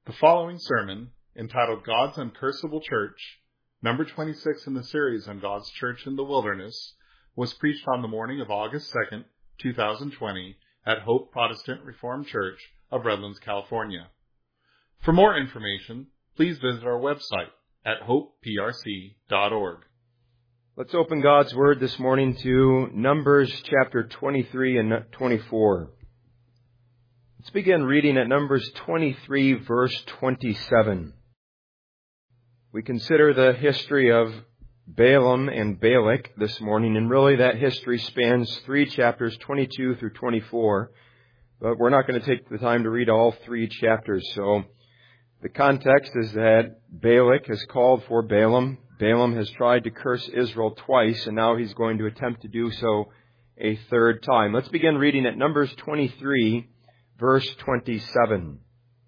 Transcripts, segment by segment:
The following sermon, entitled God's Uncursable Church, number 26 in the series on God's Church in the Wilderness, was preached on the morning of August 2nd, 2020 at Hope Protestant Reformed Church of Redlands, California. For more information, please visit our website at hopeprc.org. Let's open God's Word this morning to Numbers chapter 23 and 24. Let's begin reading at Numbers 23, verse 27. We consider the history of Balaam and Balak this morning, and really that history spans 3 chapters, 22 through 24. But we're not going to take the time to read all 3 chapters. So the context is that Balak has called for Balaam. Balaam has tried to curse Israel twice, and now he's going to attempt to do so a third time. Let's begin reading at Numbers 23, verse 27.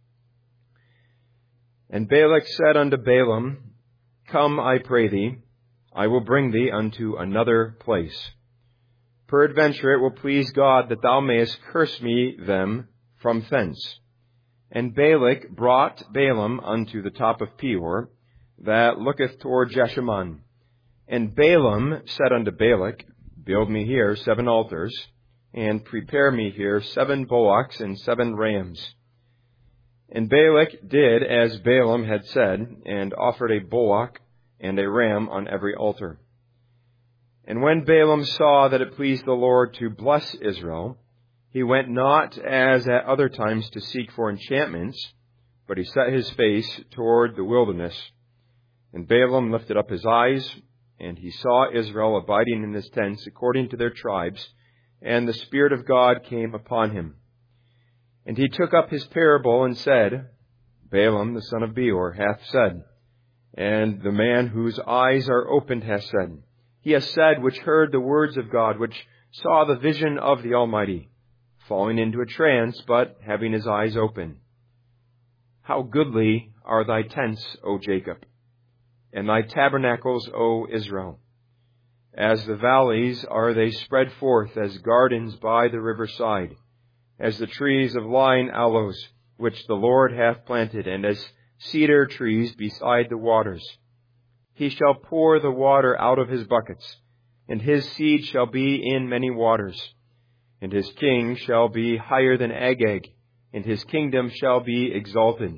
And Balak said unto Balaam, Come, I pray thee, I will bring thee unto another place. Peradventure it will please God that thou mayest curse me them from thence. And Balak brought Balaam unto the top of Peor, that looketh toward Jeshimon. And Balaam said unto Balak, Build me here 7 altars, and prepare me here 7 bullocks and 7 rams. And Balak did as Balaam had said, and offered a bullock and a ram on every altar. And when Balaam saw that it pleased the Lord to bless Israel, he went not as at other times to seek for enchantments, but he set his face toward the wilderness. And Balaam lifted up his eyes, and he saw Israel abiding in his tents according to their tribes, and the Spirit of God came upon him. And he took up his parable and said, Balaam the son of Beor hath said, and the man whose eyes are opened hath said, He hath said, which heard the words of God, which saw the vision of the Almighty, falling into a trance, but having his eyes open. How goodly are thy tents, O Jacob, and thy tabernacles, O Israel. As the valleys are they spread forth, as gardens by the riverside, as the trees of lign aloes, which the Lord hath planted, and as cedar trees beside the waters. He shall pour the water out of his buckets, and his seed shall be in many waters. And his king shall be higher than Agag, and his kingdom shall be exalted.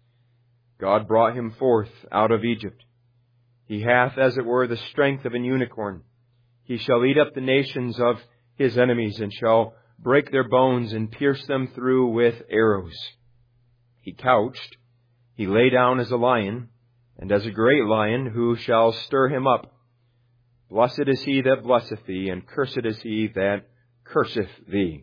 God brought him forth out of Egypt. He hath, as it were, the strength of an unicorn. He shall eat up the nations of his enemies, and shall break their bones, and pierce them through with arrows. He couched, he lay down as a lion, and as a great lion, who shall stir him up? Blessed is he that blesseth thee, and cursed is he that curseth thee.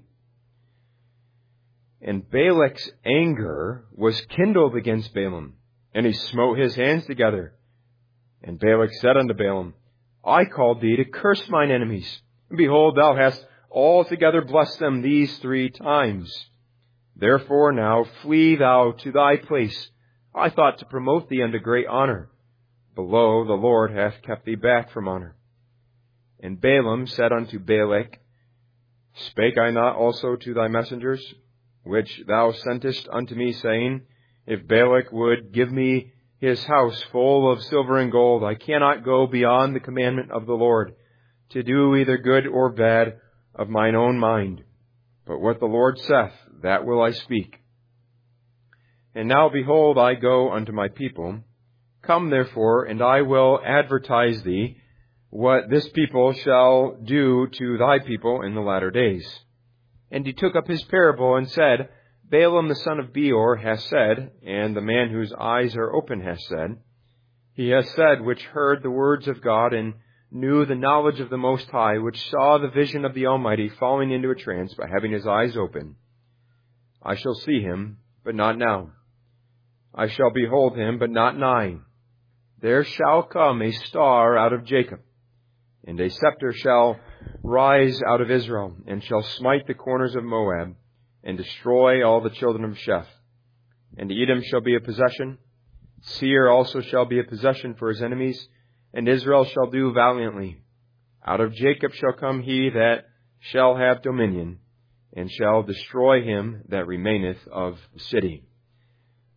And Balak's anger was kindled against Balaam, and he smote his hands together. And Balak said unto Balaam, I called thee to curse mine enemies, and behold, thou hast altogether blessed them these 3 times. Therefore now flee thou to thy place. I thought to promote thee unto great honor. Below, the Lord hath kept thee back from honor. And Balaam said unto Balak, Spake I not also to thy messengers, which thou sentest unto me, saying, If Balak would give me his house full of silver and gold, I cannot go beyond the commandment of the Lord, to do either good or bad of mine own mind. But what the Lord saith, that will I speak. And now, behold, I go unto my people. Come therefore, and I will advertise thee what this people shall do to thy people in the latter days. And he took up his parable and said, Balaam the son of Beor hath said, and the man whose eyes are open hath said, He hath said, which heard the words of God, and knew the knowledge of the Most High, which saw the vision of the Almighty, falling into a trance, but having his eyes open. I shall see him, but not now. I shall behold him, but not nigh. There shall come a star out of Jacob, and a scepter shall rise out of Israel, and shall smite the corners of Moab, and destroy all the children of Sheph. And Edom shall be a possession. Seir also shall be a possession for his enemies, and Israel shall do valiantly. Out of Jacob shall come he that shall have dominion, and shall destroy him that remaineth of the city.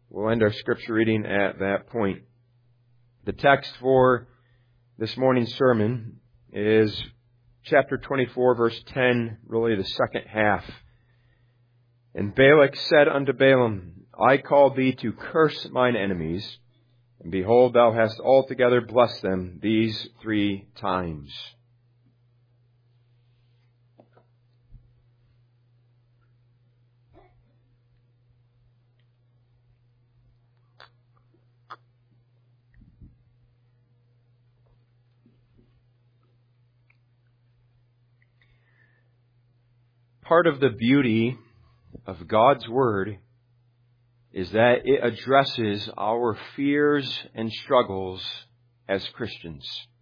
we'll end our scripture reading at that point. The text for this morning's sermon is chapter 24, verse 10, really the second half. And Balak said unto Balaam, I called thee to curse mine enemies, and behold, thou hast altogether blessed them these 3 times. Part of the beauty of God's Word is that it addresses our fears and struggles as Christians.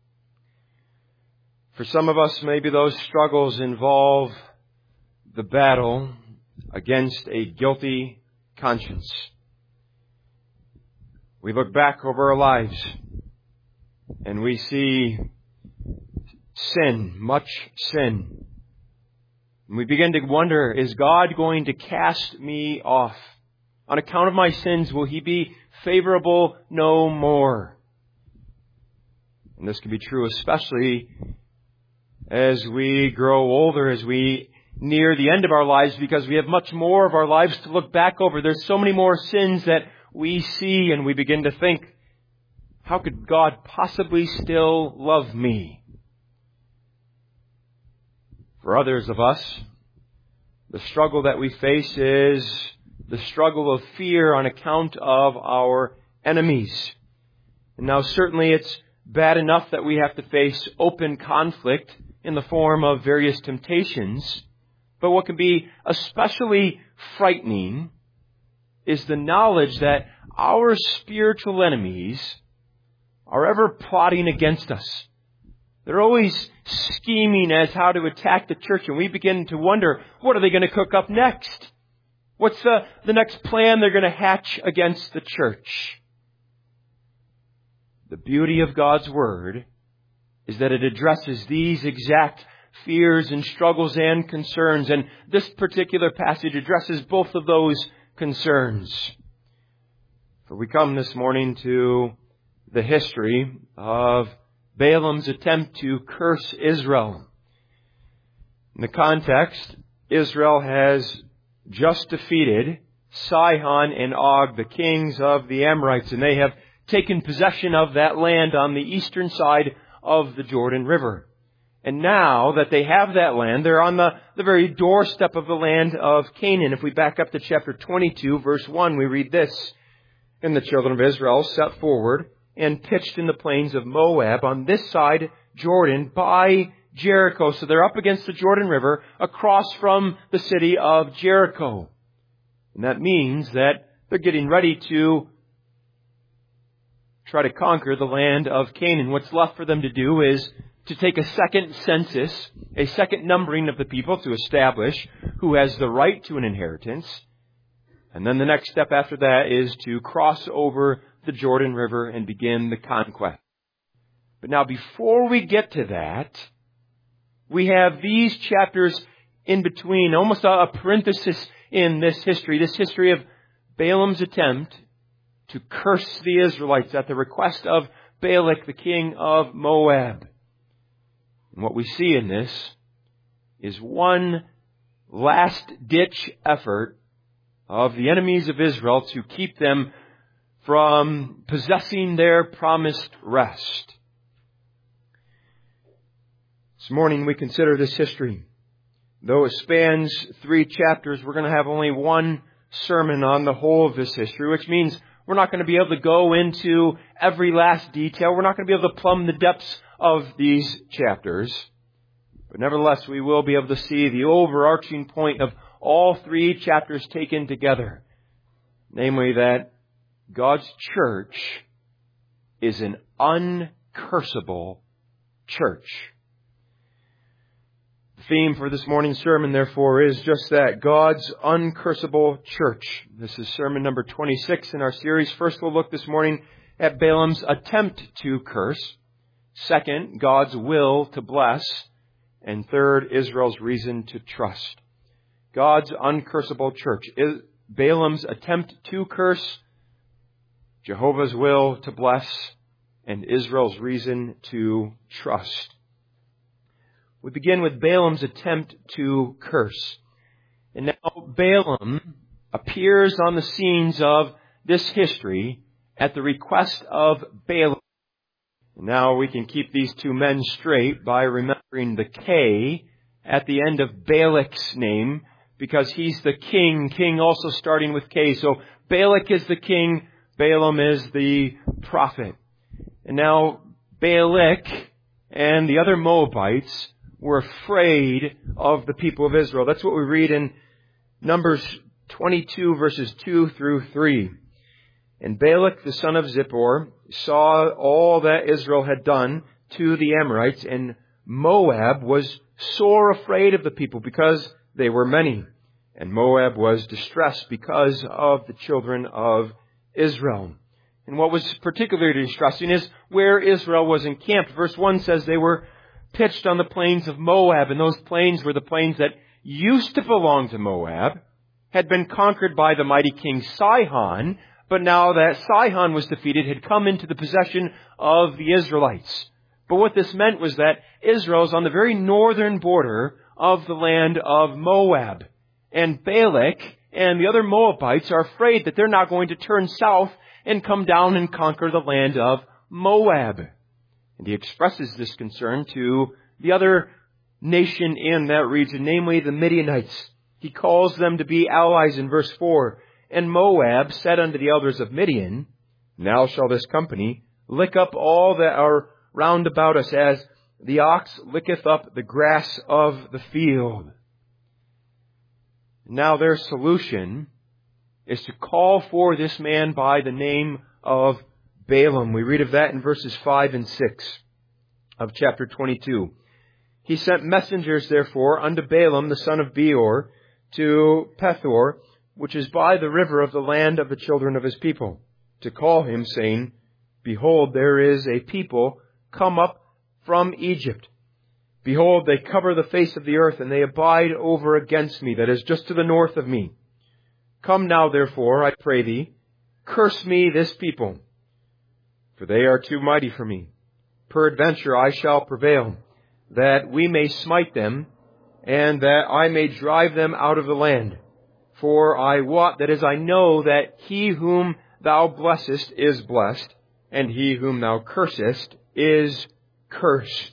For some of us, maybe those struggles involve the battle against a guilty conscience. We look back over our lives and we see sin, much sin. And we begin to wonder, is God going to cast me off? On account of my sins, will He be favorable no more? And this can be true especially as we grow older, as we near the end of our lives, because we have much more of our lives to look back over. There's so many more sins that we see, and we begin to think, how could God possibly still love me? For others of us, the struggle that we face is the struggle of fear on account of our enemies. And now certainly it's bad enough that we have to face open conflict in the form of various temptations. But what can be especially frightening is the knowledge that our spiritual enemies are ever plotting against us. They're always scheming as how to attack the church, and we begin to wonder, what are they going to cook up next? What's the next plan they're going to hatch against the church? The beauty of God's Word is that it addresses these exact fears and struggles and concerns, and this particular passage addresses both of those concerns. For we come this morning to the history of Balaam's attempt to curse Israel. In the context, Israel has just defeated Sihon and Og, the kings of the Amorites, and they have taken possession of that land on the eastern side of the Jordan River. And now that they have that land, they're on the very doorstep of the land of Canaan. If we back up to chapter 22, verse 1, we read this. And the children of Israel set forward and pitched in the plains of Moab on this side Jordan by Jericho. So they're up against the Jordan River across from the city of Jericho. And that means that they're getting ready to try to conquer the land of Canaan. What's left for them to do is to take a second census, a second numbering of the people to establish who has the right to an inheritance. And then the next step after that is to cross over the Jordan River and begin the conquest. But now before we get to that, we have these chapters in between, almost a parenthesis in this history of Balaam's attempt to curse the Israelites at the request of Balak, the king of Moab. And what we see in this is one last-ditch effort of the enemies of Israel to keep them from possessing their promised rest. This morning we consider this history. Though it spans 3 chapters, we're going to have only one sermon on the whole of this history, which means we're not going to be able to go into every last detail. We're not going to be able to plumb the depths of these chapters. But nevertheless, we will be able to see the overarching point of all 3 chapters taken together. Namely that God's church is an uncursable church. The theme for this morning's sermon, therefore, is just that, God's uncursable church. This is sermon number 26 in our series. First, we'll look this morning at Balaam's attempt to curse. Second, God's will to bless. And third, Israel's reason to trust. God's uncursable church. Balaam's attempt to curse, Jehovah's will to bless, and Israel's reason to trust. We begin with Balaam's attempt to curse. And now Balaam appears on the scenes of this history at the request of Balak. Now we can keep these two men straight by remembering the K at the end of Balak's name, because he's the king also starting with K. So Balak is the king, Balaam is the prophet. And now Balak and the other Moabites were afraid of the people of Israel. That's what we read in Numbers 22 verses 2 through 3. And Balak the son of Zippor saw all that Israel had done to the Amorites, and Moab was sore afraid of the people because they were many. And Moab was distressed because of the children of Israel. And what was particularly distressing is where Israel was encamped. Verse 1 says they were pitched on the plains of Moab, and those plains were the plains that used to belong to Moab, had been conquered by the mighty king Sihon, but now that Sihon was defeated, had come into the possession of the Israelites. But what this meant was that Israel is on the very northern border of the land of Moab. And Balak and the other Moabites are afraid that they're not going to turn south and come down and conquer the land of Moab. And he expresses this concern to the other nation in that region, namely the Midianites. He calls them to be allies in verse 4. And Moab said unto the elders of Midian, Now shall this company lick up all that are round about us, as the ox licketh up the grass of the field. Now their solution is to call for this man by the name of Balaam. We read of that in verses 5 and 6 of chapter 22. He sent messengers, therefore, unto Balaam the son of Beor to Pethor, which is by the river of the land of the children of his people, to call him, saying, Behold, there is a people come up from Egypt. Behold, they cover the face of the earth, and they abide over against me, that is just to the north of me. Come now, therefore, I pray thee, curse me this people, for they are too mighty for me. Peradventure I shall prevail, that we may smite them, and that I may drive them out of the land. For I wot, that is, I know that he whom thou blessest is blessed, and he whom thou cursest is cursed.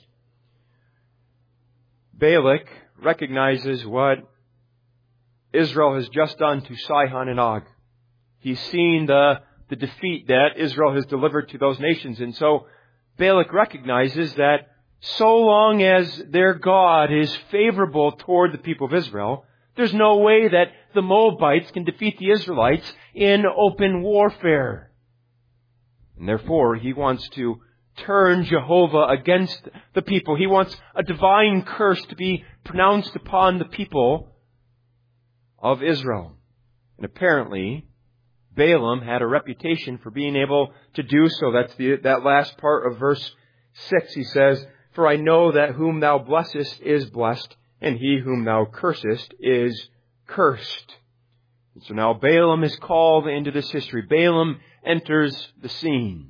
Balak recognizes what Israel has just done to Sihon and Og. He's seen the defeat that Israel has delivered to those nations. And so Balak recognizes that so long as their God is favorable toward the people of Israel, there's no way that the Moabites can defeat the Israelites in open warfare. And therefore, he wants to turn Jehovah against the people. He wants a divine curse to be pronounced upon the people of Israel. And apparently, Balaam had a reputation for being able to do so. That's that last part of verse 6. He says, For I know that whom thou blessest is blessed, and he whom thou cursest is cursed. And so now Balaam is called into this history. Balaam enters the scene.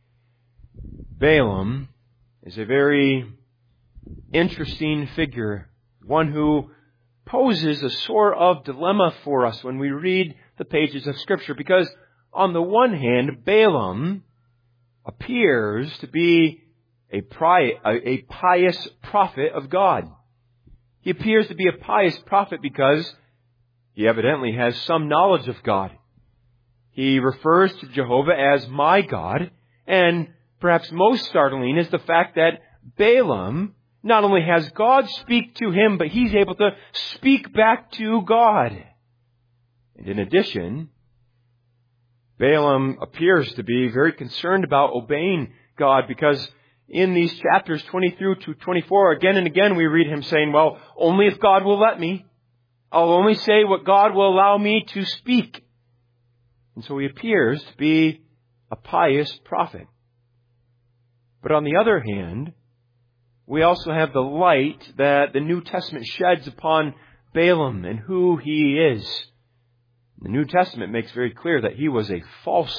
Balaam is a very interesting figure, one who poses a sort of dilemma for us when we read the pages of Scripture, because on the one hand, Balaam appears to be a pious prophet of God. He appears to be a pious prophet because he evidently has some knowledge of God. He refers to Jehovah as my God, and perhaps most startling is the fact that Balaam not only has God speak to him, but he's able to speak back to God. And in addition, Balaam appears to be very concerned about obeying God, because in these chapters 20 through to 24, again and again we read him saying, well, only if God will let me. I'll only say what God will allow me to speak. And so he appears to be a pious prophet. But on the other hand, we also have the light that the New Testament sheds upon Balaam and who he is. The New Testament makes very clear that he was a false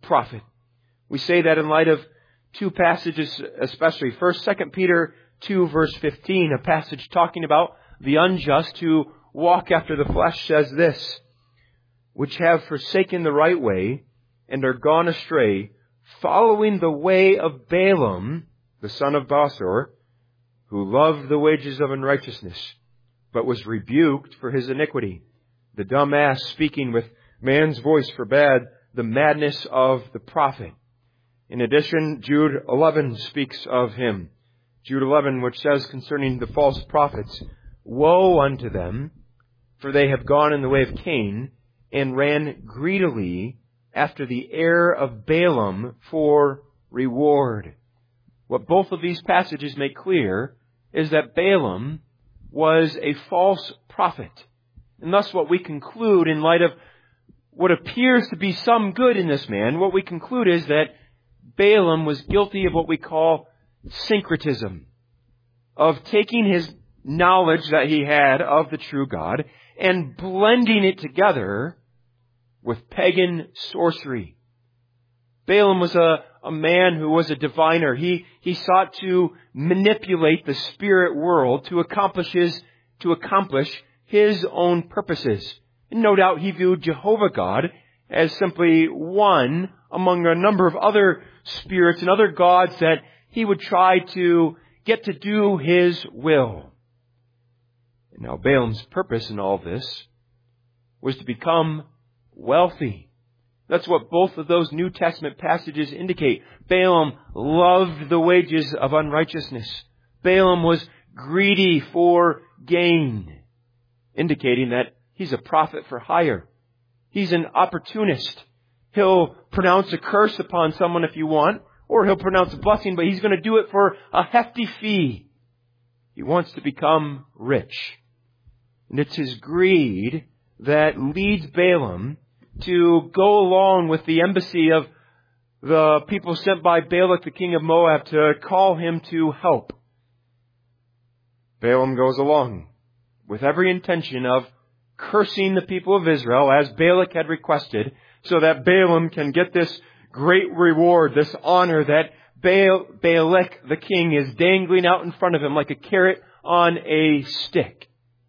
prophet. We say that in light of two passages especially. First, 2 Peter 2 verse 15, a passage talking about the unjust who walk after the flesh, says this, which have forsaken the right way and are gone astray, following the way of Balaam, the son of Bosor, who loved the wages of unrighteousness, but was rebuked for his iniquity. The dumb ass speaking with man's voice forbade the madness of the prophet. In addition, Jude 11 speaks of him. Jude 11, which says concerning the false prophets, woe unto them, for they have gone in the way of Cain, and ran greedily after the heir of Balaam for reward. What both of these passages make clear is that Balaam was a false prophet. And thus what we conclude in light of what appears to be some good in this man, what we conclude is that Balaam was guilty of what we call syncretism, of taking his knowledge that he had of the true God and blending it together with pagan sorcery. Balaam was a man who was a diviner. He sought to manipulate the spirit world to accomplish his own purposes. And no doubt he viewed Jehovah God as simply one among a number of other spirits and other gods that he would try to get to do his will. And now Balaam's purpose in all this was to become wealthy. That's what both of those New Testament passages indicate. Balaam loved the wages of unrighteousness. Balaam was greedy for gain, indicating that he's a prophet for hire. He's an opportunist. He'll pronounce a curse upon someone if you want, or he'll pronounce a blessing, but he's going to do it for a hefty fee. He wants to become rich. And it's his greed that leads Balaam to go along with the embassy of the people sent by Balak, the king of Moab, to call him to help. Balaam goes along with every intention of cursing the people of Israel as Balak had requested, so that Balaam can get this great reward, this honor that Balak, the king, is dangling out in front of him like a carrot on a stick.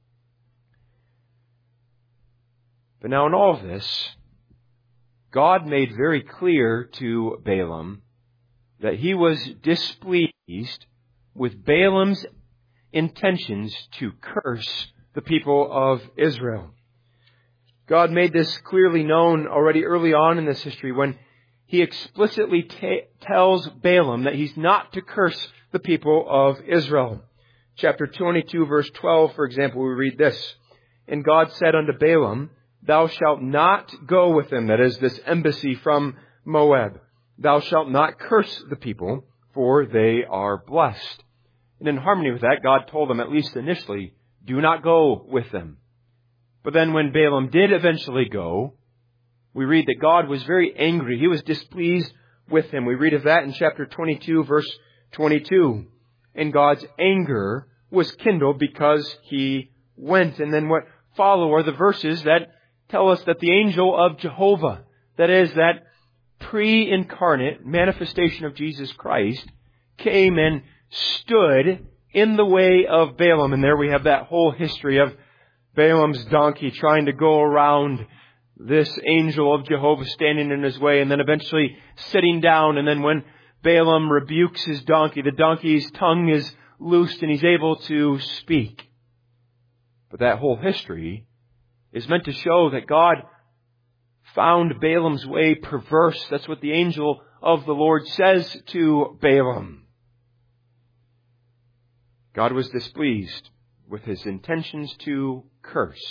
But now in all of this, God made very clear to Balaam that he was displeased with Balaam's intentions to curse the people of Israel. God made this clearly known already early on in this history when he explicitly tells Balaam that he's not to curse the people of Israel. Chapter 22, verse 12, for example, we read this. And God said unto Balaam, thou shalt not go with them, that is, this embassy from Moab. Thou shalt not curse the people, for they are blessed. And in harmony with that, God told them, at least initially, do not go with them. But then when Balaam did eventually go, we read that God was very angry. He was displeased with him. We read of that in chapter 22, verse 22. And God's anger was kindled because he went. And then what follow are the verses that tell us that the angel of Jehovah, that is, that pre-incarnate manifestation of Jesus Christ, came and stood in the way of Balaam. And there we have that whole history of Balaam's donkey trying to go around this angel of Jehovah standing in his way and then eventually sitting down. And then when Balaam rebukes his donkey, the donkey's tongue is loosed and he's able to speak. But that whole history is meant to show that God found Balaam's way perverse. That's what the angel of the Lord says to Balaam. God was displeased with his intentions to curse.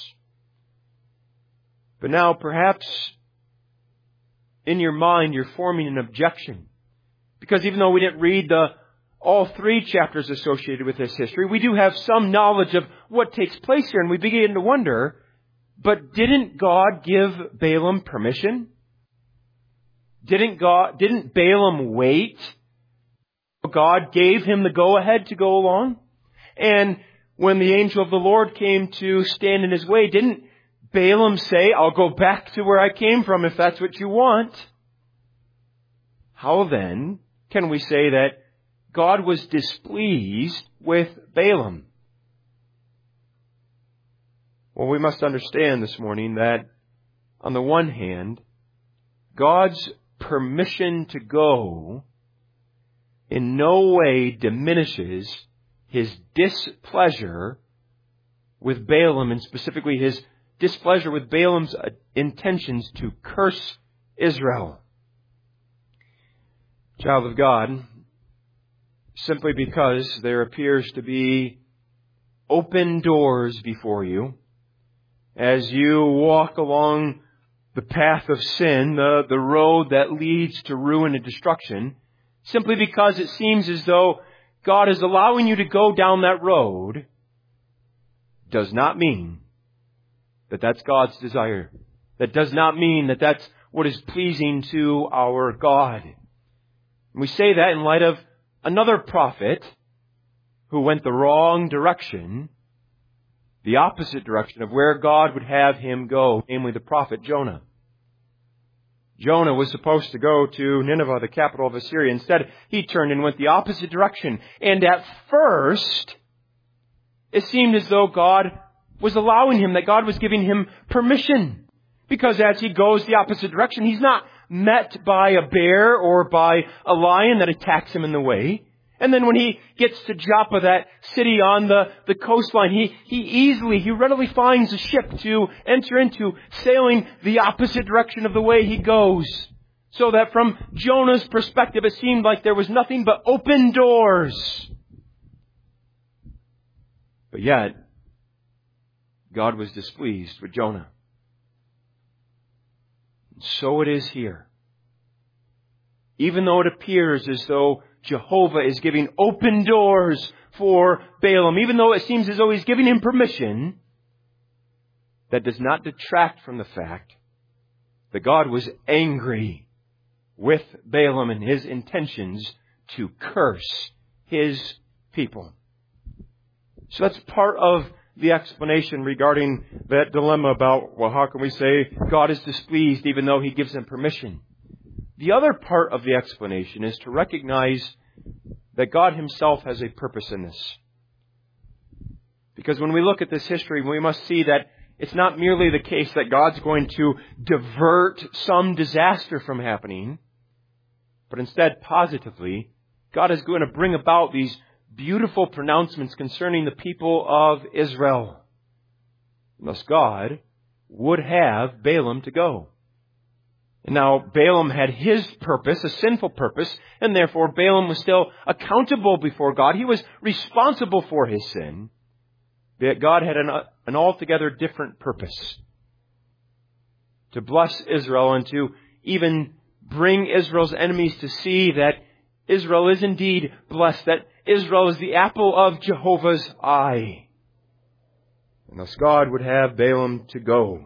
But now perhaps in your mind you're forming an objection. Because even though we didn't read all 3 chapters associated with this history, we do have some knowledge of what takes place here. And we begin to wonder, but didn't God give Balaam permission? Didn't Balaam wait? God gave him the go-ahead to go along? And when the angel of the Lord came to stand in his way, didn't Balaam say, I'll go back to where I came from if that's what you want? how then can we say that God was displeased with Balaam? Well, we must understand this morning that, on the one hand, God's permission to go in no way diminishes His displeasure with Balaam, and specifically His displeasure with Balaam's intentions to curse Israel. Child of God, simply because there appears to be open doors before you as you walk along the path of sin, the road that leads to ruin and destruction, simply because it seems as though God is allowing you to go down that road, does not mean that that's God's desire. That does not mean that that's what is pleasing to our God. And we say that in light of another prophet who went the wrong direction, the opposite direction of where God would have him go, namely the prophet Jonah. Jonah was supposed to go to Nineveh, the capital of Assyria. Instead, he turned and went the opposite direction. And at first, it seemed as though God was allowing him, that God was giving him permission. Because as he goes the opposite direction, he's not met by a bear or by a lion that attacks him in the way. And then when he gets to Joppa, that city on the coastline, he readily finds a ship to enter into, sailing the opposite direction of the way he goes. So that from Jonah's perspective, it seemed like there was nothing but open doors. But yet, God was displeased with Jonah. So it is here. Even though it appears as though Jehovah is giving open doors for Balaam, even though it seems as though He's giving him permission, that does not detract from the fact that God was angry with Balaam and his intentions to curse His people. So that's part of the explanation regarding that dilemma about, well, how can we say God is displeased even though He gives them permission? The other part of the explanation is to recognize that God Himself has a purpose in this. Because when we look at this history, we must see that it's not merely the case that God's going to divert some disaster from happening, but instead, positively, God is going to bring about these beautiful pronouncements concerning the people of Israel. Thus, God would have Balaam to go. And now Balaam had his purpose, a sinful purpose, and therefore Balaam was still accountable before God. He was responsible for his sin. But God had an altogether different purpose. To bless Israel and to even bring Israel's enemies to see that Israel is indeed blessed, that Israel is the apple of Jehovah's eye. And thus God would have Balaam to go.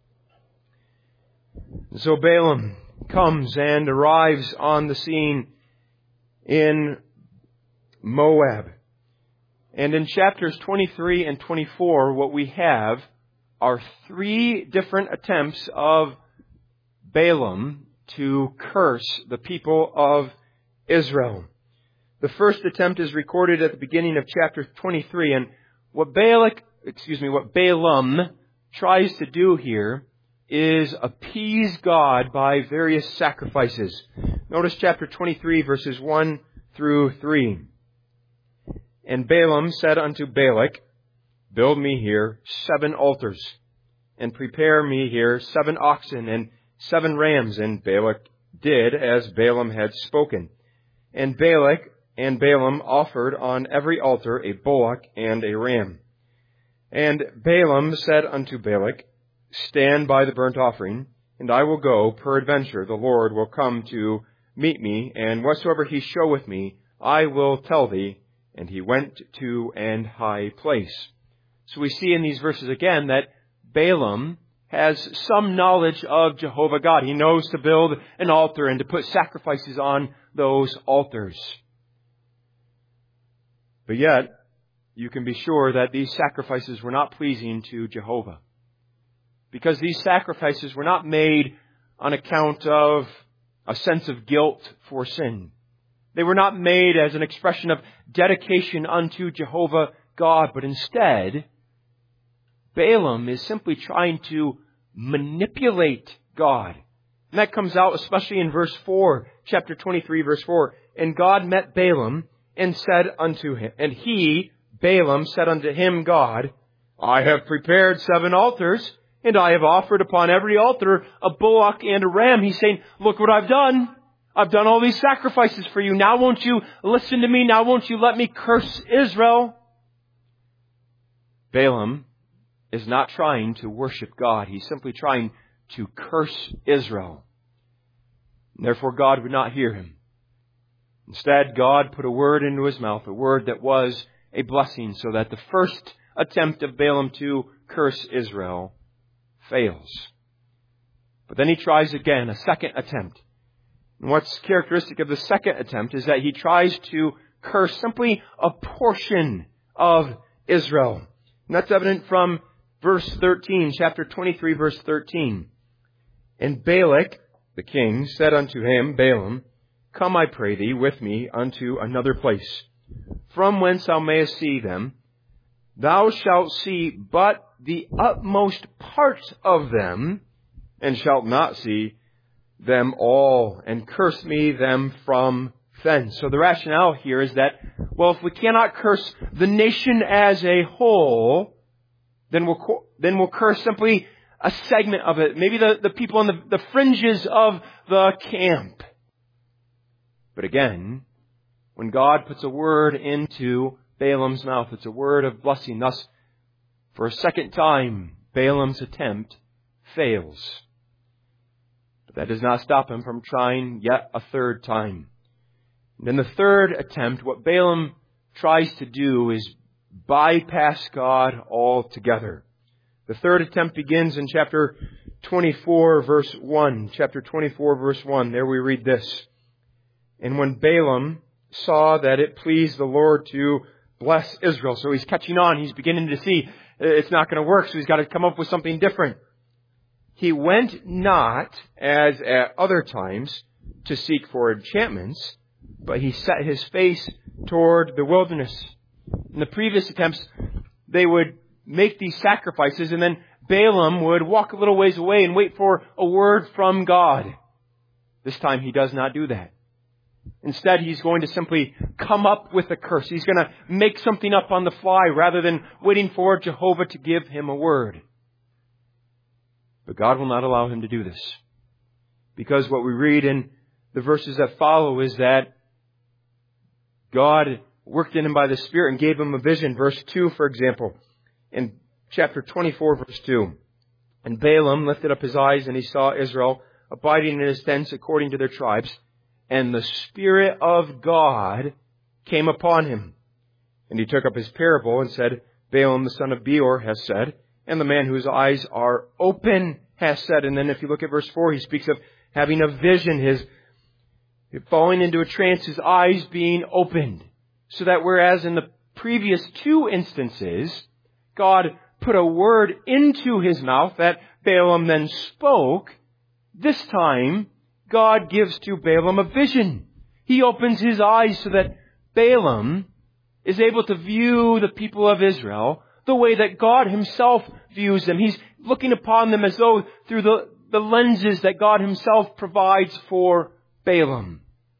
And so Balaam comes and arrives on the scene in Moab. And in chapters 23 and 24, what we have are three different attempts of Balaam to curse the people of Israel. The first attempt is recorded at the beginning of chapter 23, and what Balaam tries to do here is appease God by various sacrifices. Notice chapter 23, verses 1 through 3. And Balaam said unto Balak, Build me here 7 altars, and prepare me here 7 oxen and 7 rams. And Balak did as Balaam had spoken. And Balak and Balaam offered on every altar a bullock and a ram. And Balaam said unto Balak, Stand by the burnt offering, and I will go, peradventure the Lord will come to meet me, and whatsoever He showeth me, I will tell thee. And he went to an high place. So we see in these verses again that Balaam has some knowledge of Jehovah God. He knows to build an altar and to put sacrifices on those altars. But yet, you can be sure that these sacrifices were not pleasing to Jehovah. Because these sacrifices were not made on account of a sense of guilt for sin. They were not made as an expression of dedication unto Jehovah God, but instead, Balaam is simply trying to manipulate God. And that comes out especially in verse 4, chapter 23, verse 4. And God met Balaam and said unto him, and he, Balaam, said unto him, God, I have prepared 7 altars, and I have offered upon every altar a bullock and a ram. He's saying, look what I've done. I've done all these sacrifices for you. Now won't you listen to me? Now won't you let me curse Israel? Balaam is not trying to worship God. He's simply trying to curse Israel. And therefore God would not hear him. Instead, God put a word into his mouth, a word that was a blessing, so that the first attempt of Balaam to curse Israel fails. But then he tries again, a second attempt. And what's characteristic of the second attempt is that he tries to curse simply a portion of Israel. And that's evident from verse 13, chapter 23, verse 13. And Balak, the king, said unto him, Balaam, come, I pray thee, with me unto another place, from whence thou mayest see them. Thou shalt see but the utmost part of them, and shalt not see them all, and curse me them from thence. So the rationale here is that, well, if we cannot curse the nation as a whole, then we'll curse simply a segment of it, maybe the people on the fringes of the camp. But again, when God puts a word into Balaam's mouth, it's a word of blessing. Thus, for a second time, Balaam's attempt fails. But that does not stop him from trying yet a third time. And in the third attempt, what Balaam tries to do is bypass God altogether. The third attempt begins in chapter 24, verse 1. Chapter 24, verse 1. There we read this. And when Balaam saw that it pleased the Lord to bless Israel, so he's catching on, he's beginning to see it's not going to work, so he's got to come up with something different. He went not, as at other times, to seek for enchantments, but he set his face toward the wilderness. In the previous attempts, they would make these sacrifices, and then Balaam would walk a little ways away and wait for a word from God. This time he does not do that. Instead, he's going to simply come up with a curse. He's going to make something up on the fly rather than waiting for Jehovah to give him a word. But God will not allow him to do this. Because what we read in the verses that follow is that God worked in him by the Spirit and gave him a vision. Verse 2, for example, in chapter 24, verse 2. And Balaam lifted up his eyes, and he saw Israel abiding in his tents according to their tribes. And the Spirit of God came upon him. And he took up his parable and said, Balaam the son of Beor has said, and the man whose eyes are open has said. And then if you look at verse 4, he speaks of having a vision, his falling into a trance, his eyes being opened. So that whereas in the previous 2 instances, God put a word into his mouth that Balaam then spoke, this time God gives to Balaam a vision. He opens his eyes so that Balaam is able to view the people of Israel the way that God himself views them. He's looking upon them as though through the lenses that God himself provides for Balaam.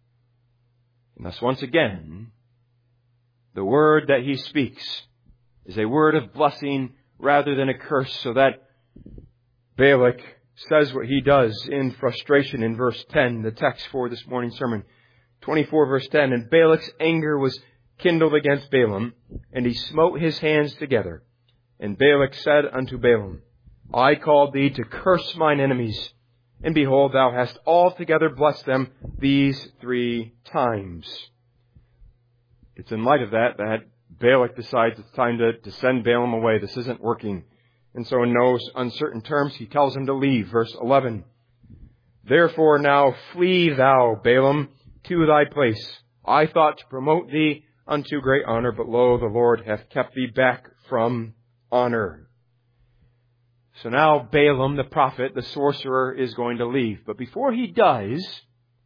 And thus once again, the word that he speaks is a word of blessing rather than a curse, so that Balak says what he does in frustration in verse 10, the text for this morning's sermon. 24 verse 10, and Balak's anger was kindled against Balaam, and he smote his hands together. And Balak said unto Balaam, I called thee to curse mine enemies, and behold, thou hast altogether blessed them these 3 times. It's in light of that Balak decides it's time to send Balaam away. This isn't working. And so in those uncertain terms, he tells him to leave. Verse 11. Therefore now flee thou, Balaam, to thy place. I thought to promote thee unto great honor, but lo, the Lord hath kept thee back from honor. So now Balaam, the prophet, the sorcerer, is going to leave. But before he does,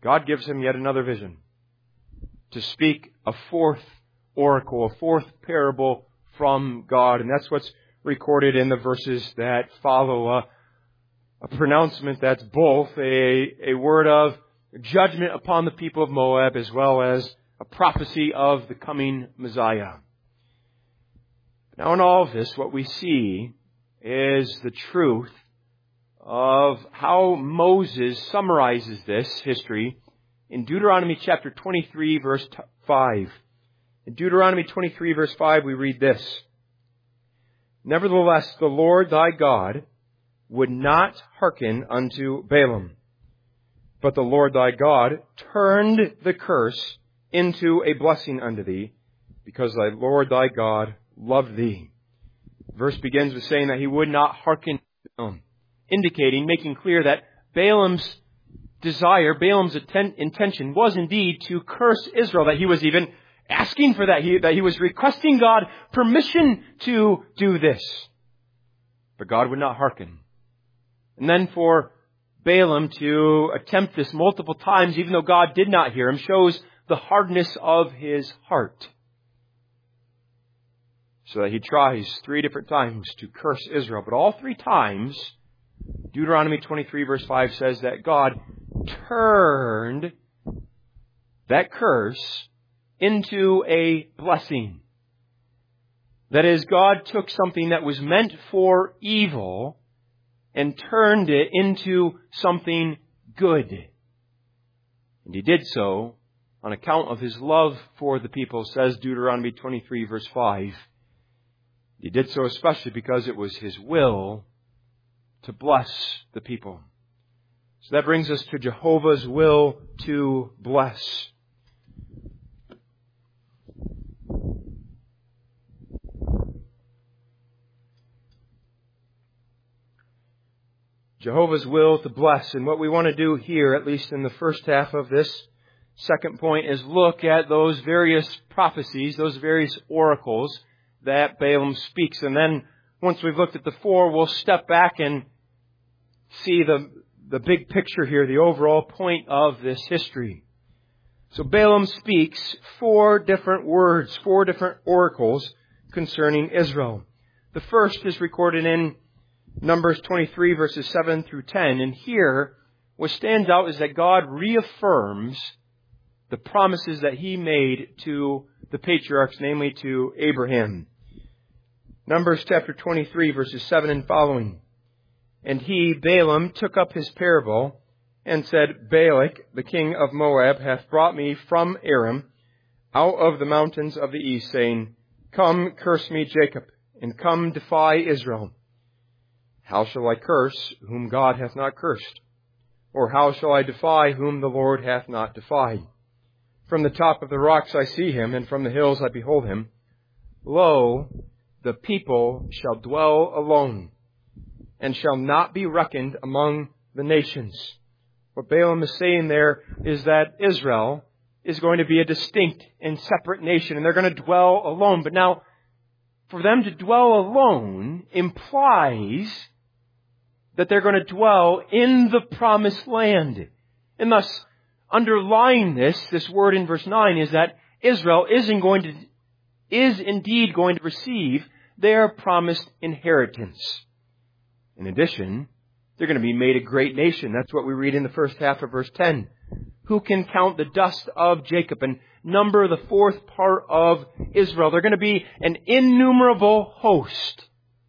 God gives him yet another vision to speak a fourth oracle, a fourth parable from God. And that's what's recorded in the verses that follow, a pronouncement that's both a word of judgment upon the people of Moab as well as a prophecy of the coming Messiah. Now in all of this, what we see is the truth of how Moses summarizes this history in Deuteronomy chapter 23, verse 5. In Deuteronomy 23, verse 5, we read this: Nevertheless, the Lord thy God would not hearken unto Balaam, but the Lord thy God turned the curse into a blessing unto thee, because thy Lord thy God loved thee. The verse begins with saying that he would not hearken to Balaam, indicating, making clear that Balaam's desire, Balaam's intention was indeed to curse Israel, that he was even asking for that, that he was requesting God permission to do this. But God would not hearken. And then for Balaam to attempt this multiple times, even though God did not hear him, shows the hardness of his heart. So that he tries 3 different times to curse Israel. But all 3 times, Deuteronomy 23 verse 5 says that God turned that curse into a blessing. That is, God took something that was meant for evil and turned it into something good. And he did so on account of his love for the people, says Deuteronomy 23 verse 5. He did so especially because it was his will to bless the people. So that brings us to Jehovah's will to bless. Jehovah's will to bless. And what we want to do here, at least in the first half of this second point, is look at those various prophecies, those various oracles that Balaam speaks. And then once we've looked at the 4, we'll step back and see the big picture here, the overall point of this history. So Balaam speaks 4 different words, 4 different oracles concerning Israel. The first is recorded in Numbers 23 verses 7 through 10. And here, what stands out is that God reaffirms the promises that he made to the patriarchs, namely to Abraham. Numbers chapter 23 verses 7 and following. And he, Balaam, took up his parable and said, Balak, the king of Moab, hath brought me from Aram out of the mountains of the east, saying, Come, curse me, Jacob, and come, defy Israel. How shall I curse whom God hath not cursed? Or how shall I defy whom the Lord hath not defied? From the top of the rocks I see him, and from the hills I behold him. Lo, the people shall dwell alone, and shall not be reckoned among the nations. What Balaam is saying there is that Israel is going to be a distinct and separate nation, and they're going to dwell alone. But now, for them to dwell alone implies that they're going to dwell in the promised land. And thus, underlying this word in verse 9 is that Israel is indeed going to receive their promised inheritance. In addition, they're going to be made a great nation. That's what we read in the first half of verse 10. Who can count the dust of Jacob and number the 4th part of Israel? They're going to be an innumerable host.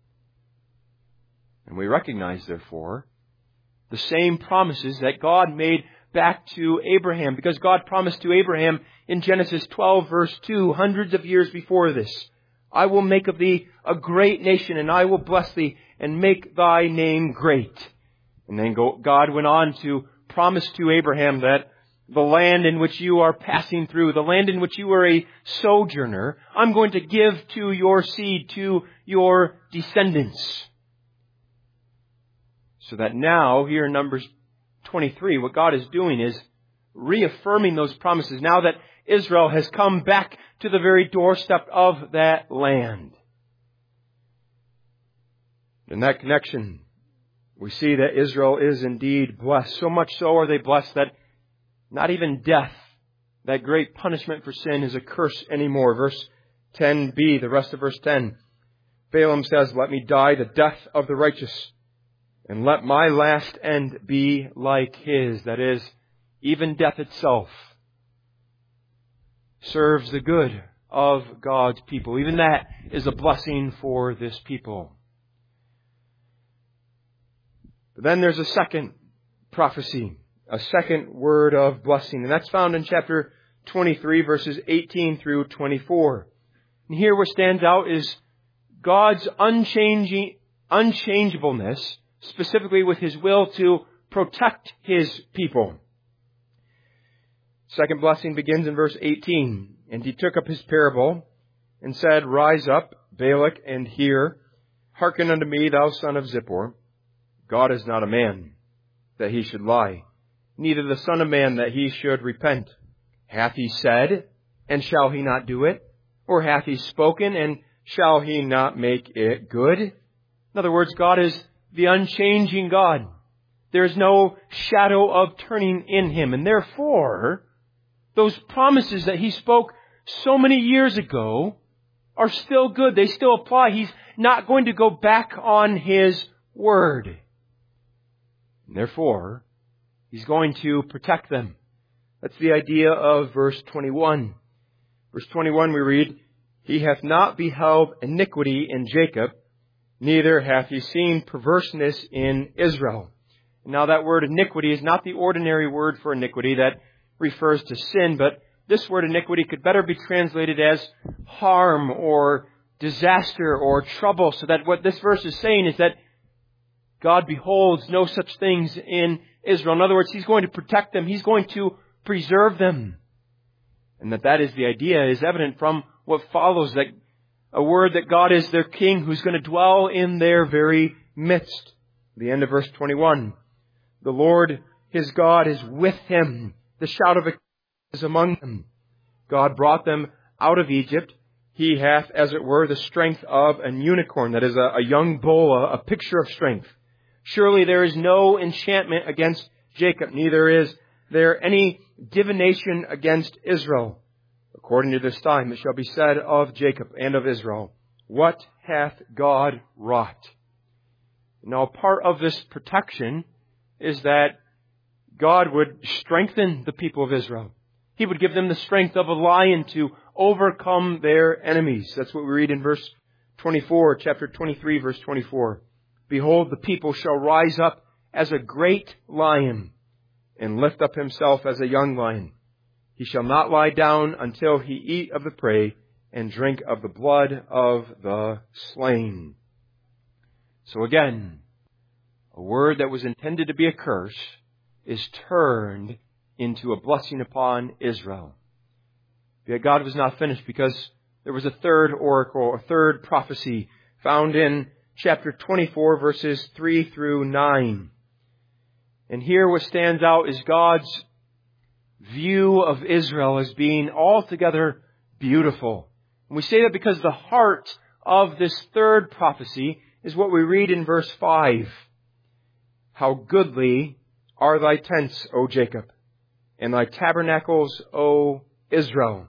And we recognize, therefore, the same promises that God made back to Abraham. Because God promised to Abraham in Genesis 12 verse 2, hundreds of years before this, I will make of thee a great nation, and I will bless thee, and make thy name great. And then God went on to promise to Abraham that the land in which you are passing through, the land in which you are a sojourner, I'm going to give to your seed, to your descendants. So that now, here in Numbers 23, what God is doing is reaffirming those promises now that Israel has come back to the very doorstep of that land. In that connection, we see that Israel is indeed blessed. So much so are they blessed that Not even death, that great punishment for sin, is a curse anymore. Verse 10b, the rest of verse 10. Balaam says, "Let me die the death of the righteous, and let my last end be like his." That is, even death itself serves the good of God's people. Even that is a blessing for this people. But then there's a second prophecy, a second word of blessing, and that's found in chapter 23, verses 18 through 24. And here what stands out is God's unchangeableness, specifically with His will to protect His people. Second blessing begins in verse 18. "And he took up his parable and said, Rise up, Balak, and hear. Hearken unto me, thou son of Zippor. God is not a man, that he should lie, neither the son of man, that he should repent. Hath he said, and shall he not do it? Or hath he spoken, and shall he not make it good?" In other words, God is the unchanging God. There is no shadow of turning in Him. And therefore, those promises that He spoke so many years ago are still good. They still apply. He's not going to go back on His word. And therefore, He's going to protect them. That's the idea of verse 21. Verse 21 we read, "He hath not beheld iniquity in Jacob, neither hath he seen perverseness in Israel." Now that word iniquity is not the ordinary word for iniquity that refers to sin, but this word iniquity could better be translated as harm or disaster or trouble. So that what this verse is saying is that God beholds no such things in Israel. In other words, He's going to protect them. He's going to preserve them. And that is the idea is evident from what follows, that a word that God is their King who's going to dwell in their very midst. The end of verse 21. "The Lord his God is with him. The shout of a king is among them. God brought them out of Egypt. He hath, as it were, the strength of an unicorn." That is a young bull, a picture of strength. "Surely there is no enchantment against Jacob, neither is there any divination against Israel. According to this time it shall be said of Jacob and of Israel, What hath God wrought?" Now, part of this protection is that God would strengthen the people of Israel. He would give them the strength of a lion to overcome their enemies. That's what we read in verse 24, chapter 23, verse 24. "Behold, the people shall rise up as a great lion, and lift up himself as a young lion. He shall not lie down until he eat of the prey and drink of the blood of the slain." So again, a word that was intended to be a curse is turned into a blessing upon Israel. Yet God was not finished, because there was a third oracle, a third prophecy found in chapter 24, verses 3 through 9. And here what stands out is God's view of Israel as being altogether beautiful. And we say that because the heart of this third prophecy is what we read in verse 5. "How goodly are thy tents, O Jacob, and thy tabernacles, O Israel."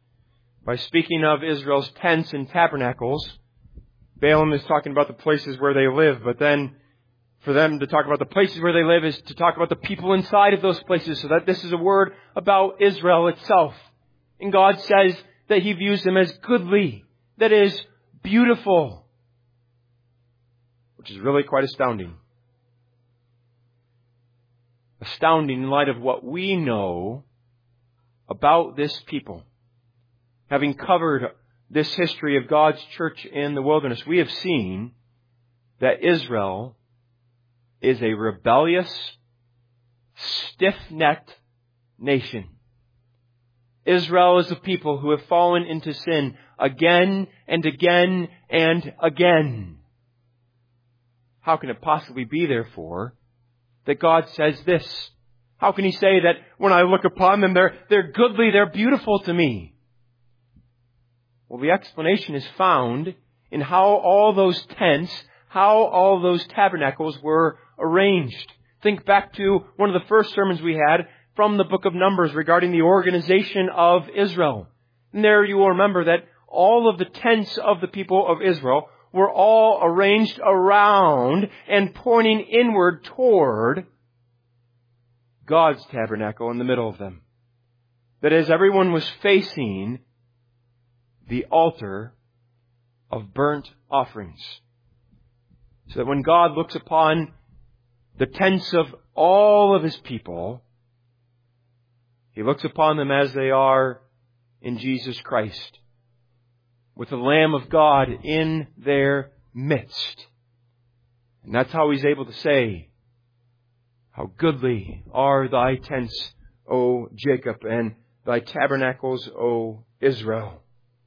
By speaking of Israel's tents and tabernacles, Balaam is talking about the places where they live, but then for them to talk about the places where they live is to talk about the people inside of those places, so that this is a word about Israel itself. And God says that He views them as goodly, that is, beautiful, which is really quite astounding. Astounding in light of what we know about this people. Having covered this history of God's church in the wilderness, we have seen that Israel is a rebellious, stiff-necked nation. Israel is a people who have fallen into sin again and again and again. How can it possibly be, therefore, that God says this? How can He say that when I look upon them, they're goodly, they're beautiful to me? Well, the explanation is found in how all those tents, how all those tabernacles were arranged. Think back to one of the first sermons we had, from the book of Numbers regarding the organization of Israel. And there you will remember that all of the tents of the people of Israel were all arranged around and pointing inward toward God's tabernacle in the middle of them. That is, everyone was facing the altar of burnt offerings. So that when God looks upon the tents of all of His people, He looks upon them as they are in Jesus Christ, with the Lamb of God in their midst. And that's how He's able to say, "How goodly are thy tents, O Jacob, and thy tabernacles, O Israel."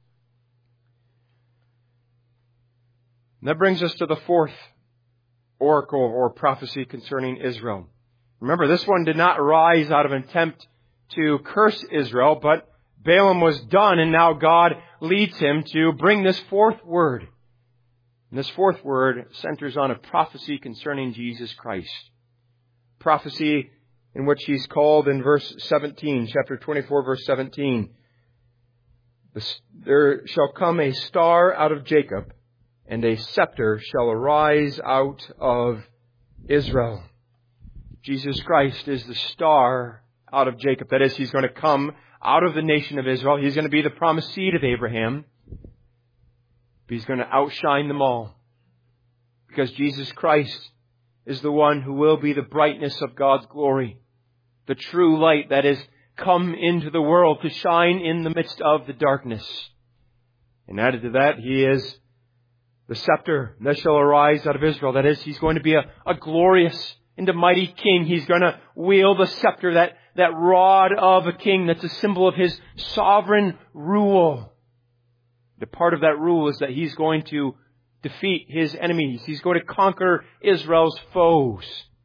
And that brings us to the fourth oracle or prophecy concerning Israel. Remember, this one did not arise out of an attempt to curse Israel, but Balaam was done, and now God leads him to bring this fourth word. And this fourth word centers on a prophecy concerning Jesus Christ. Prophecy in which He's called in verse 17, chapter 24, verse 17. "There shall come a star out of Jacob, and a scepter shall arise out of Israel." Jesus Christ is the star out of Jacob. That is, He's going to come out of the nation of Israel. He's going to be the promised seed of Abraham. But He's going to outshine them all. Because Jesus Christ is the one who will be the brightness of God's glory. The true light that is come into the world to shine in the midst of the darkness. And added to that, He is the scepter that shall arise out of Israel. That is, He's going to be a glorious and a mighty king. He's going to wield the scepter, that rod of a king that's a symbol of His sovereign rule. The part of that rule is that He's going to defeat His enemies. He's going to conquer Israel's foes.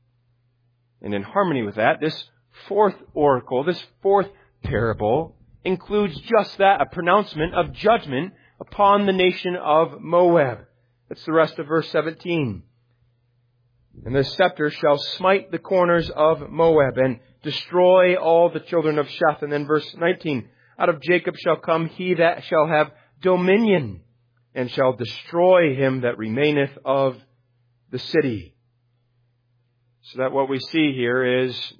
And in harmony with that, this fourth oracle, this fourth parable, includes just that, a pronouncement of judgment upon the nation of Moab. That's the rest of verse 17. "And the scepter shall smite the corners of Moab, and destroy all the children of Sheth." And then verse 19, "Out of Jacob shall come he that shall have dominion, and shall destroy him that remaineth of the city." So that what we see here is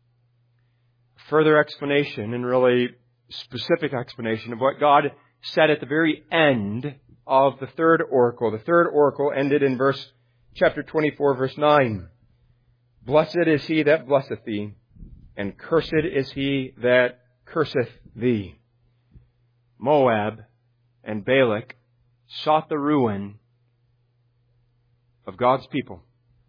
further explanation, and really specific explanation, of what God said at the very end of the third oracle. The third oracle ended in chapter 24, verse 9. "Blessed is he that blesseth thee, and cursed is he that curseth thee." Moab and Balak sought the ruin of God's people,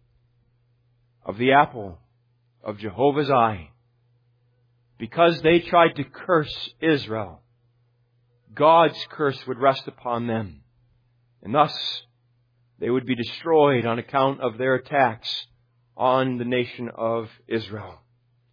of the apple of Jehovah's eye. Because they tried to curse Israel, God's curse would rest upon them. And thus, they would be destroyed on account of their attacks on the nation of Israel.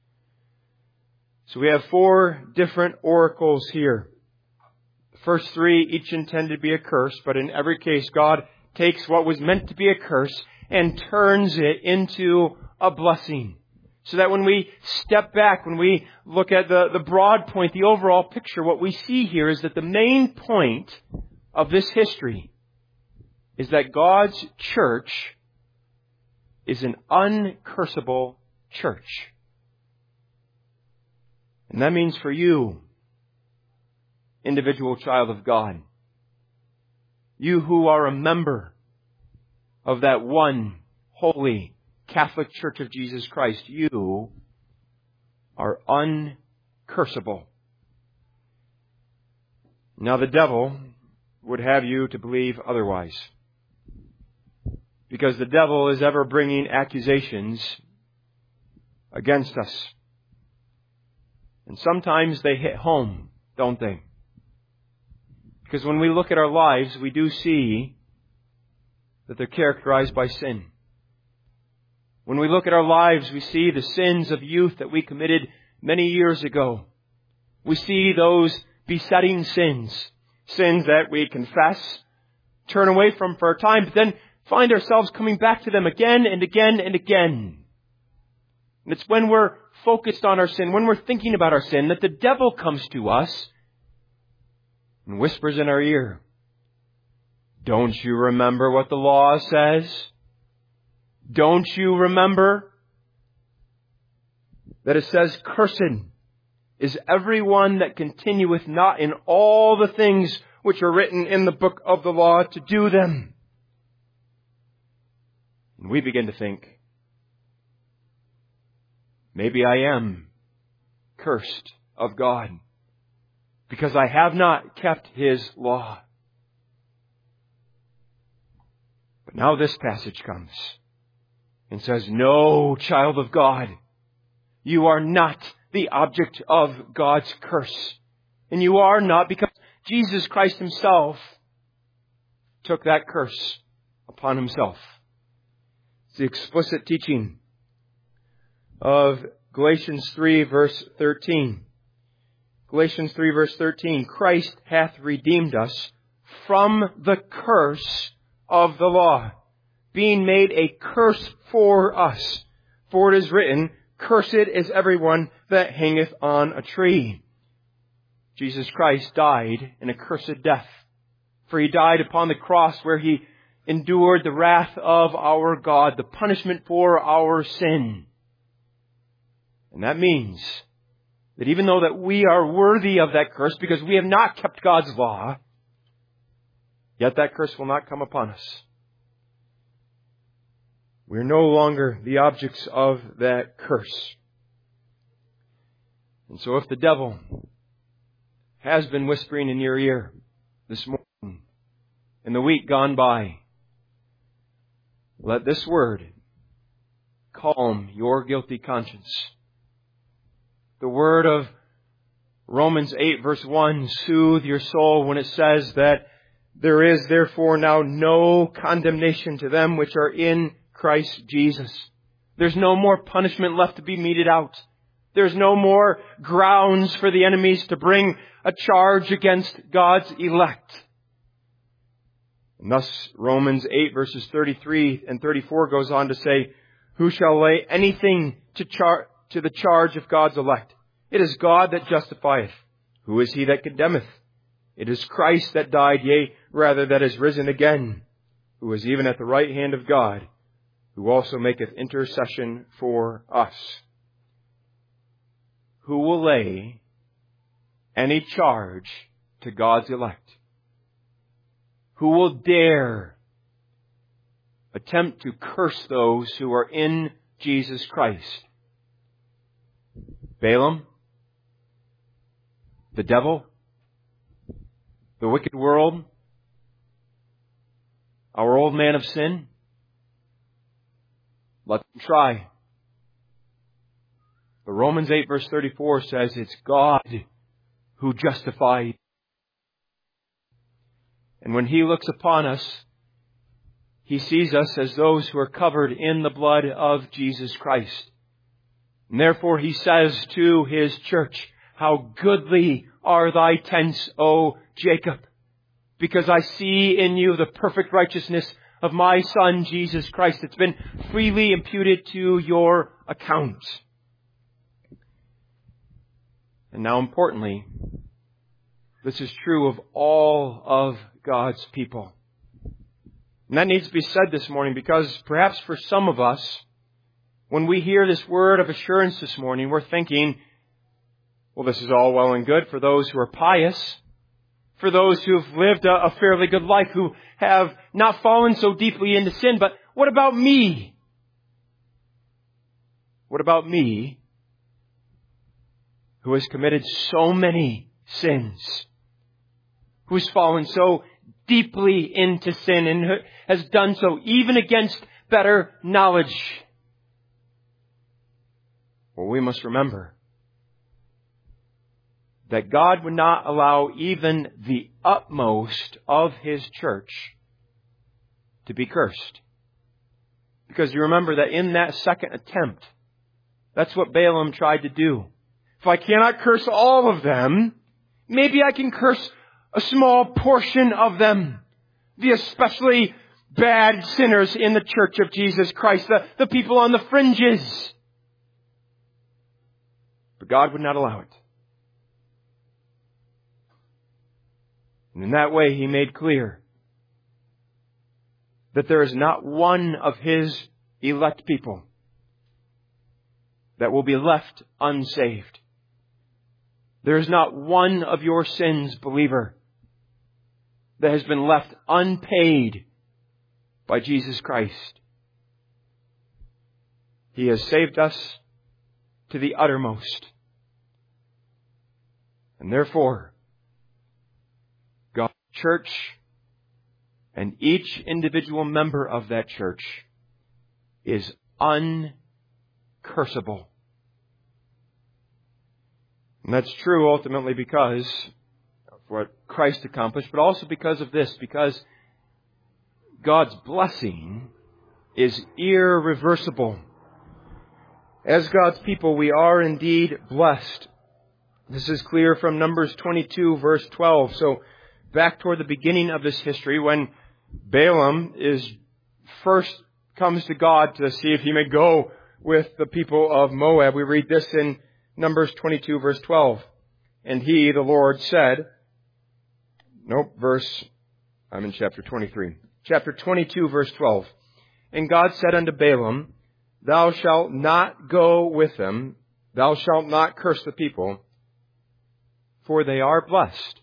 So we have four different oracles here. The first three each intended to be a curse, but in every case, God takes what was meant to be a curse and turns it into a blessing. So that when we step back, when we look at the broad point, the overall picture, what we see here is that the main point of this history is that God's church is an uncursable church. And that means for you, individual child of God, you who are a member of that one holy Catholic Church of Jesus Christ, you are uncursable. Now the devil would have you to believe otherwise. Because the devil is ever bringing accusations against us. And sometimes they hit home, don't they? Because when we look at our lives, we do see that they're characterized by sin. When we look at our lives, we see the sins of youth that we committed many years ago. We see those besetting sins. Sins that we confess, turn away from for a time, but then find ourselves coming back to them again and again and again. And it's when we're focused on our sin, when we're thinking about our sin, that the devil comes to us and whispers in our ear, "Don't you remember what the law says? Don't you remember that it says, 'Cursed is everyone that continueth not in all the things which are written in the book of the law to do them'?" And we begin to think, maybe I am cursed of God because I have not kept His law. But now this passage comes and says, "No, child of God, you are not the object of God's curse. And you are not, because Jesus Christ Himself took that curse upon Himself." It's the explicit teaching of Galatians 3 verse 13. Galatians 3 verse 13. "Christ hath redeemed us from the curse of the law, being made a curse for us. For it is written, 'Cursed is everyone that hangeth on a tree.'" Jesus Christ died an accursed death. For He died upon the cross where He endured the wrath of our God, the punishment for our sin. And that means that even though that we are worthy of that curse because we have not kept God's law, yet that curse will not come upon us. We are no longer the objects of that curse. And so if the devil has been whispering in your ear this morning, in the week gone by, let this word calm your guilty conscience. The word of Romans 8 verse 1 soothe your soul when it says that there is therefore now no condemnation to them which are in Christ Jesus. There's no more punishment left to be meted out. There's no more grounds for the enemies to bring a charge against God's elect. And thus Romans 8 verses 33 and 34 goes on to say, "Who shall lay anything to the charge of God's elect? It is God that justifieth. Who is he that condemneth? It is Christ that died, yea, rather that is risen again, who is even at the right hand of God, who also maketh intercession for us." Who will lay any charge to God's elect? Who will dare attempt to curse those who are in Jesus Christ? Balaam? The devil? The wicked world? Our old man of sin? Let them try. But Romans 8 verse 34 says it's God who justifies. And when He looks upon us, He sees us as those who are covered in the blood of Jesus Christ. And therefore He says to His church, "How goodly are thy tents, O Jacob, because I see in you the perfect righteousness of my Son, Jesus Christ. It's been freely imputed to your account." And now importantly, this is true of all of God's people. And that needs to be said this morning because perhaps for some of us, when we hear this word of assurance this morning, we're thinking, well, this is all well and good for those who are pious, for those who have lived a fairly good life, who have not fallen so deeply into sin. But what about me? What about me, who has committed so many sins, who's fallen so deeply into sin and has done so even against better knowledge? Well, we must remember that God would not allow even the utmost of His church to be cursed. Because you remember that in that second attempt, that's what Balaam tried to do. If I cannot curse all of them, maybe I can curse a small portion of them. The especially bad sinners in the church of Jesus Christ, the people on the fringes. But God would not allow it. And in that way, He made clear that there is not one of His elect people that will be left unsaved. There is not one of your sins, believer, that has been left unpaid by Jesus Christ. He has saved us to the uttermost. And therefore, God's church and each individual member of that church is uncursable. And that's true ultimately because of what Christ accomplished, but also because of this, because God's blessing is irreversible. As God's people, we are indeed blessed. This is clear from Numbers 22, verse 12. So, back toward the beginning of this history, when Balaam first comes to God to see if he may go with the people of Moab, we read this in Numbers 22, verse 12. And he, the Lord, said, I'm in chapter 23. Chapter 22, verse 12. And God said unto Balaam, Thou shalt not go with them, thou shalt not curse the people, for they are blessed.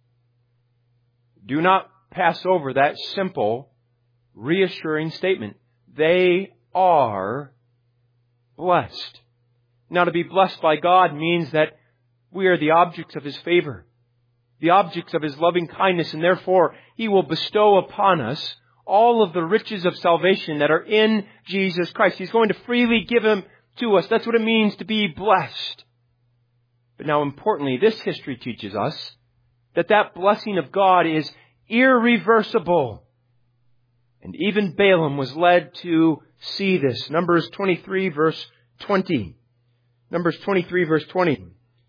Do not pass over that simple, reassuring statement. They are blessed. Now, to be blessed by God means that we are the objects of His favor, the objects of His loving kindness, and therefore He will bestow upon us all of the riches of salvation that are in Jesus Christ. He's going to freely give them to us. That's what it means to be blessed. But now, importantly, this history teaches us that that blessing of God is irreversible. And even Balaam was led to see this. Numbers 23, verse 20. Numbers 23, verse 20.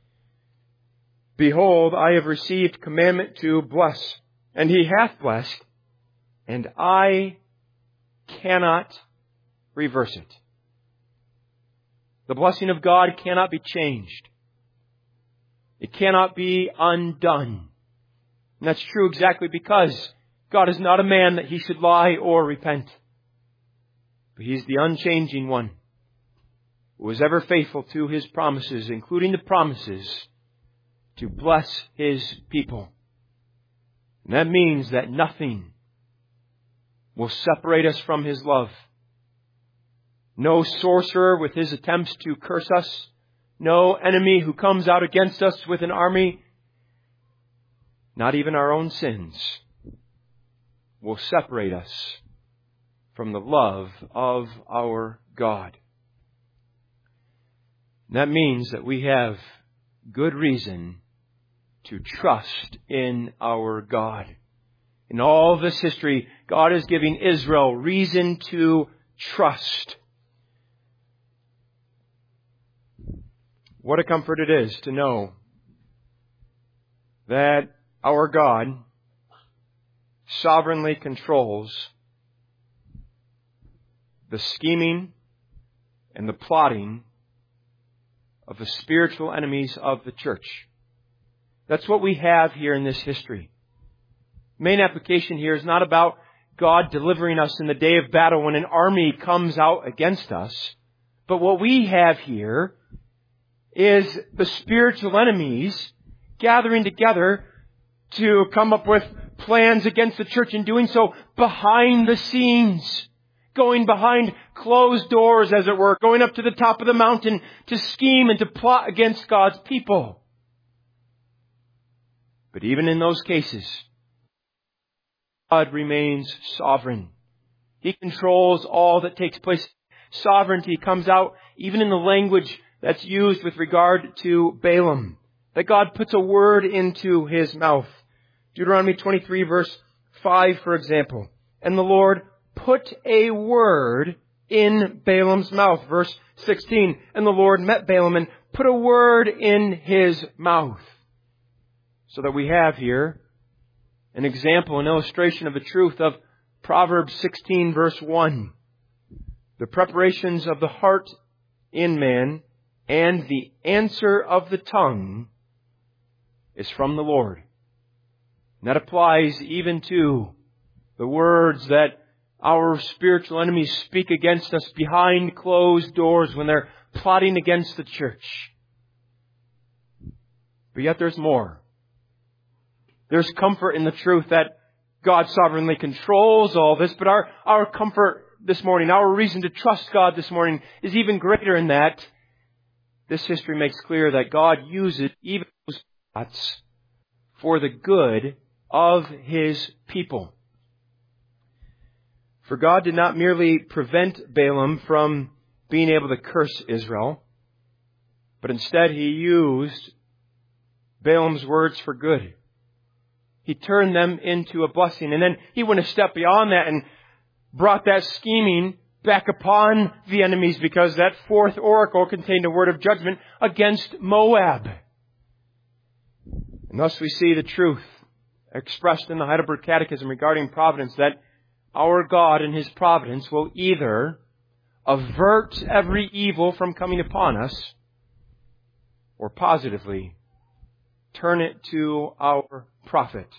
Behold, I have received commandment to bless, and he hath blessed, and I cannot reverse it. The blessing of God cannot be changed. It cannot be undone. And that's true exactly because God is not a man that He should lie or repent. But He's the unchanging one who is ever faithful to His promises, including the promises to bless His people. And that means that nothing will separate us from His love. No sorcerer with his attempts to curse us. No enemy who comes out against us with an army. Not even our own sins will separate us from the love of our God. And that means that we have good reason to trust in our God. In all this history, God is giving Israel reason to trust. What a comfort it is to know that our God sovereignly controls the scheming and the plotting of the spiritual enemies of the church. That's what we have here in this history. Main application here is not about God delivering us in the day of battle when an army comes out against us. But what we have here is the spiritual enemies gathering together to come up with plans against the church, and doing so behind the scenes, going behind closed doors, as it were, going up to the top of the mountain to scheme and to plot against God's people. But even in those cases, God remains sovereign. He controls all that takes place. Sovereignty comes out even in the language that's used with regard to Balaam, that God puts a word into his mouth. Deuteronomy 23 verse 5, for example. And the Lord put a word in Balaam's mouth. Verse 16. And the Lord met Balaam and put a word in his mouth. So that we have here an example, an illustration of the truth of Proverbs 16 verse 1. The preparations of the heart in man and the answer of the tongue is from the Lord. And that applies even to the words that our spiritual enemies speak against us behind closed doors when they're plotting against the church. But yet there's more. There's comfort in the truth that God sovereignly controls all this, but our comfort this morning, our reason to trust God this morning is even greater in that this history makes clear that God uses even those plots for the good of His people. For God did not merely prevent Balaam from being able to curse Israel, but instead He used Balaam's words for good. He turned them into a blessing. And then He went a step beyond that and brought that scheming back upon the enemies, because that fourth oracle contained a word of judgment against Moab. And thus we see the truth expressed in the Heidelberg Catechism regarding providence, that our God in His providence will either avert every evil from coming upon us, or positively turn it to our profit.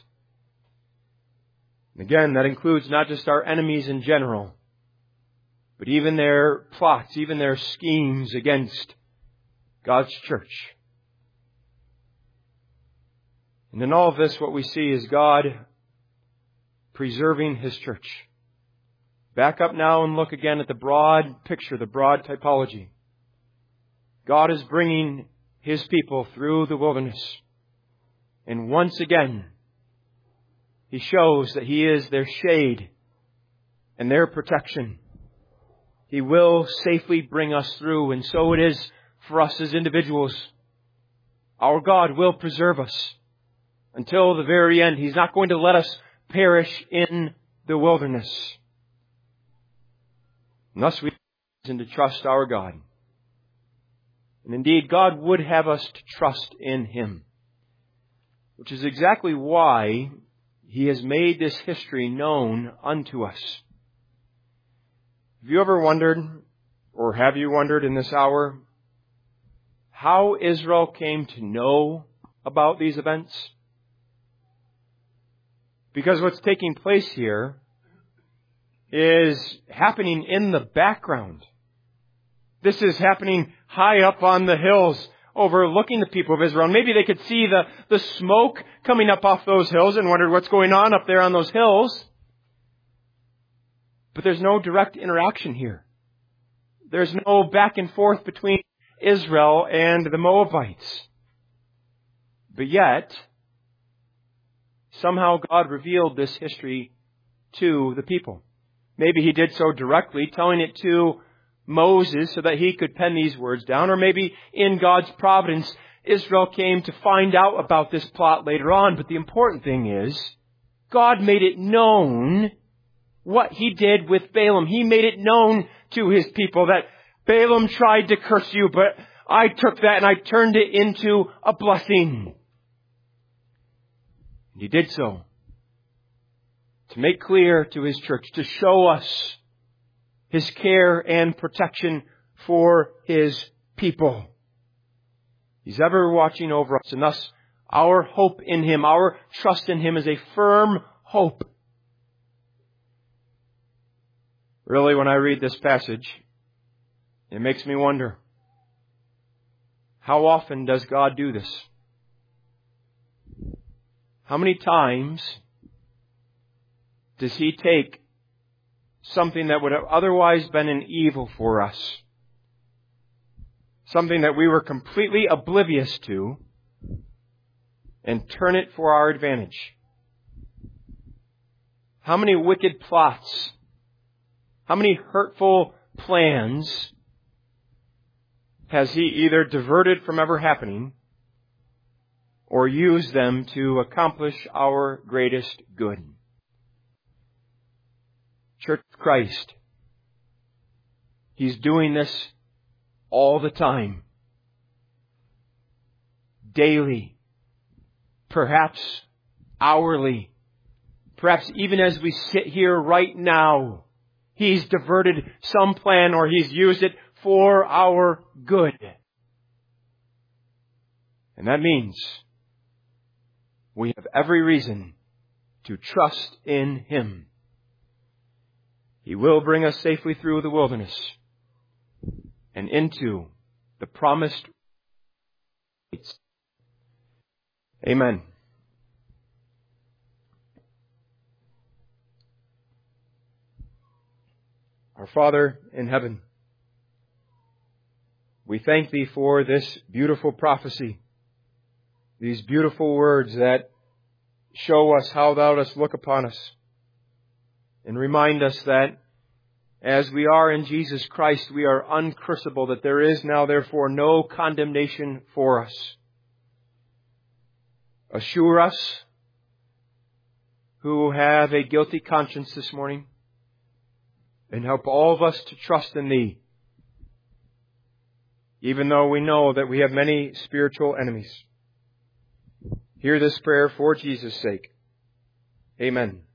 And again, that includes not just our enemies in general, but even their plots, even their schemes against God's church. And in all of this, what we see is God preserving His church. Back up now and look again at the broad picture, the broad typology. God is bringing His people through the wilderness. And once again, He shows that He is their shade and their protection. He will safely bring us through, and so it is for us as individuals. Our God will preserve us until the very end. He's not going to let us perish in the wilderness. And thus we need to trust our God. And indeed, God would have us to trust in Him, which is exactly why He has made this history known unto us. Have you ever wondered, or have you wondered in this hour, how Israel came to know about these events? Because what's taking place here is happening in the background. This is happening high up on the hills, overlooking the people of Israel. And maybe they could see the smoke coming up off those hills and wondered what's going on up there on those hills. But there's no direct interaction here. There's no back and forth between Israel and the Moabites. But yet, somehow God revealed this history to the people. Maybe He did so directly, telling it to Moses so that he could pen these words down. Or maybe in God's providence, Israel came to find out about this plot later on. But the important thing is, God made it known what He did with Balaam. He made it known to His people that Balaam tried to curse you, but I took that and I turned it into a blessing. And He did so to make clear to His church, to show us His care and protection for His people. He's ever watching over us, and thus our hope in Him, our trust in Him is a firm hope. Really, when I read this passage, it makes me wonder, how often does God do this? How many times does He take something that would have otherwise been an evil for us, something that we were completely oblivious to, and turn it for our advantage? How many wicked plots, how many hurtful plans has He either diverted from ever happening or used them to accomplish our greatest good? Church of Christ, He's doing this all the time. Daily. Perhaps hourly. Perhaps even as we sit here right now, He's diverted some plan or He's used it for our good. And that means we have every reason to trust in Him. He will bring us safely through the wilderness and into the promised states. Amen. Our Father in heaven, we thank Thee for this beautiful prophecy, these beautiful words that show us how Thou dost look upon us and remind us that as we are in Jesus Christ, we are uncursable, that there is now therefore no condemnation for us. Assure us who have a guilty conscience this morning, and help all of us to trust in Thee, even though we know that we have many spiritual enemies. Hear this prayer for Jesus' sake. Amen.